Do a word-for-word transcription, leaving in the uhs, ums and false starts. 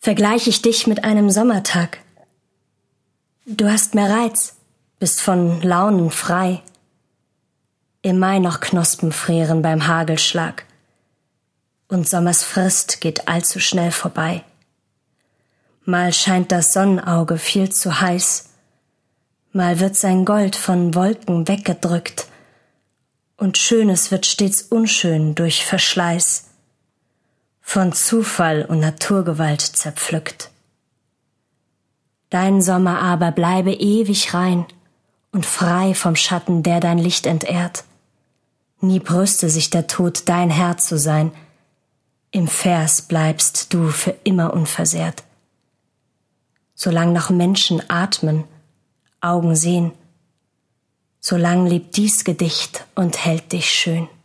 vergleich ich dich mit einem Sommertag. Du hast mehr Reiz, bist von Launen frei. Im Mai noch Knospen frieren beim Hagelschlag. Und Sommers Frist geht allzu schnell vorbei. Mal scheint das Sonnenauge viel zu heiß, mal wird sein Gold von Wolken weggedrückt, und Schönes wird stets unschön durch Verschleiß, von Zufall und Naturgewalt zerpflückt. Dein Sommer aber bleibe ewig rein und frei vom Schatten, der dein Licht entehrt. Nie brüste sich der Tod, dein Herr zu sein, im Vers bleibst du für immer unversehrt. Solang noch Menschen atmen, Augen sehen, solang lebt dies Gedicht und hält dich schön.